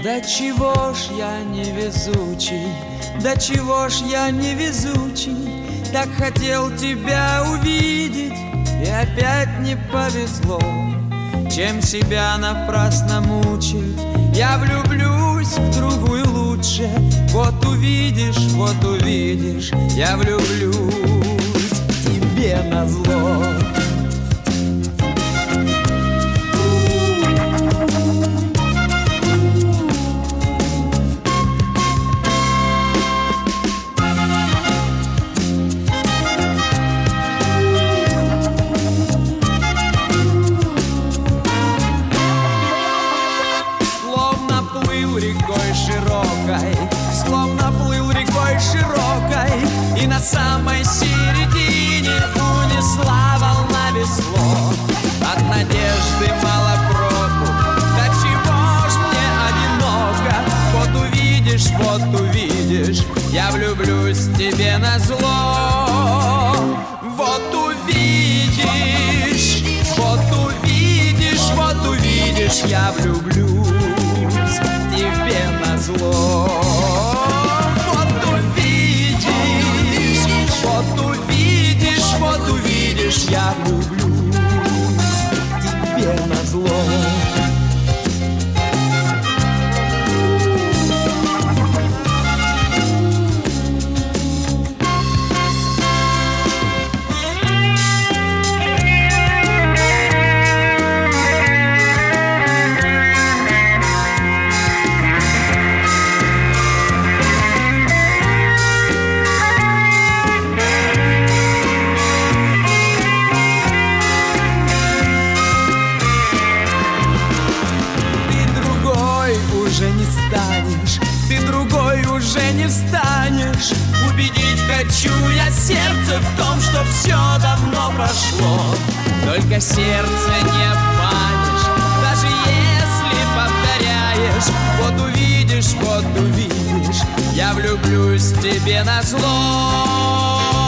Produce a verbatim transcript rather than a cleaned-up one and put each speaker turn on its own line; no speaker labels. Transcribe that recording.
Да чего ж я невезучий, да чего ж я невезучий, так хотел тебя увидеть, и опять не повезло. Чем себя напрасно мучить, я влюблюсь в другую лучше. Вот увидишь, вот увидишь, я влюблюсь тебе назло. Словно плыл рекой широкой, и на самой середине унесла волна весло. От надежды мало проку, да чего ж мне одиноко. Вот увидишь, вот увидишь, я влюблюсь тебе назло. Вот увидишь, вот увидишь, вот увидишь, я влюблюсь тебе назло. Вот увидишь, вот увидишь, вот увидишь, я влюблюсь тебе назло. Ты другой уже не встанешь. Убедить хочу я сердце в том, что все давно прошло. Только сердце не обманешь, даже если повторяешь. Вот увидишь, вот увидишь, я влюблюсь тебе назло.